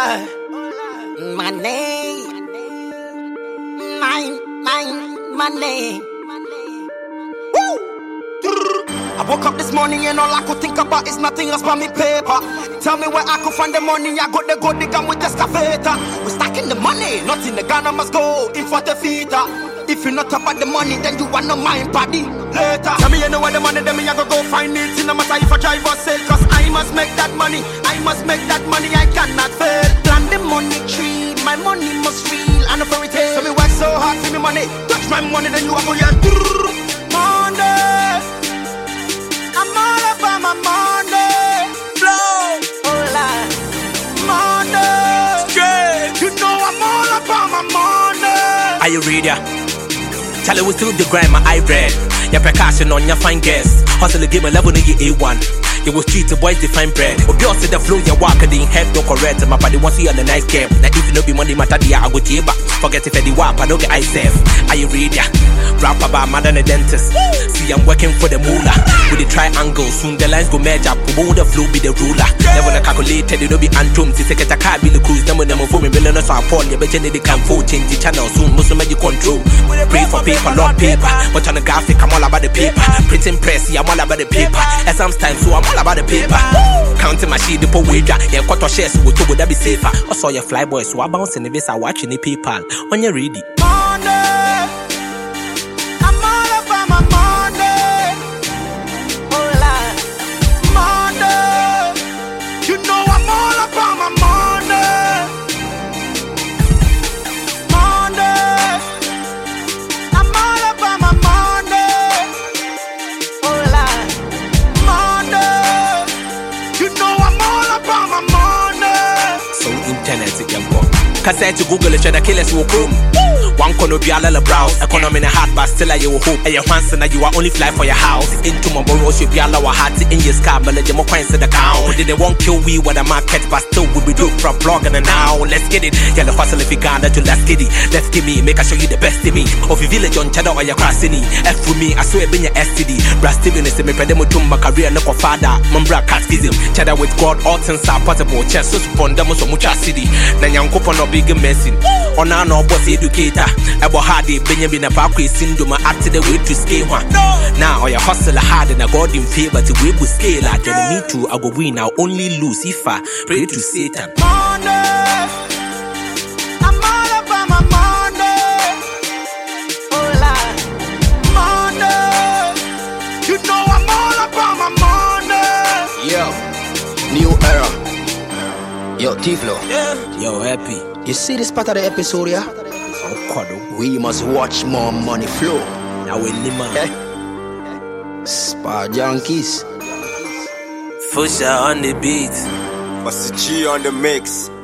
Hola, money, money. Woo! I woke up this morning and all I could think about is nothing else but me paper. Tell me where I could find the money. I got the gold digger with the excavator. We're stacking the money, not in the Ghana must go in for the feeder. If you're not about the money, then you want no mind party later. Tell me you know where the money, then me I go find it. In no matter if I drive or sell, cause I must make that money. I must make that money, I cannot fail. Plant the money tree, my money must real and a fairy tale. So me work so hard for me money. Touch my money, then you are going to money. I'm all about my money. Flow, hola, money. Straight, you know I'm all about my money. Are you ready? Tell it we still the grind, my eye red. Your percussion on your fine guess. Hustle the game a level in your A1. You will treat the boys define bread. Or girls see the flow, you walk in head, don't correct. My body wants to see on the nice game. Now if you know be money matter, I go to you back. Forget if the wap, I don't get I safe. Are you ready? Rap about mad than a dentist. See, I'm working for the moolah. With the triangle, soon the lines go merge up. Who the flow be the ruler? Never the calculated, it don't be antrum. See, second a car be the cruise. Number for me, millionaires are upon you. Bet you need the can for change the channel soon. Muslim magic control. Pray for paper, not paper. But on the graphic, I'm all about the paper. Printing press, I'm all about the paper. And sometimes, so I'm all about the paper. Counting my sheet, the poor wager. Yeah, quarter shares, so would that be safer. I saw your fly boys, so I bounce in the visa watching the PayPal. When you're ready. Cassette to Google it, the killers will come. One corner be a little browse. Economy in a hard, but still you hope. And your fancy now you are only fly for your house. Into my borrows, you be a lower heart in your scar, but let them coins to the count. They won't kill we with a market, but still will be doing from blogging and now. Let's get it. Yeah, the hustle if you got that, you let's get it. Let's give me, make I show you the best in me. Of your village on cheddar or your crossing. F with me, I swear being your STD. Brass Steven is a me pedemo to my career, no father. Mambra catechism. Cheddar with God, all things are possible. Chess, so upon them so much city. Nanyan coupon or big messing. On our no boss educator. About hardy, Benjamin Abakwe syndrome after the way to scale one. Now your hustle hard and I got in favor to we will scale. I don't me too, I go win, I'll only lose if I pray to Satan. Yo, new era. Yo, Tiflo. Yo, happy. You see this part of the episode, yeah? We must watch more money flow. Now we lima. Spa Junkies. Fusha on the beat. What's the G on the mix?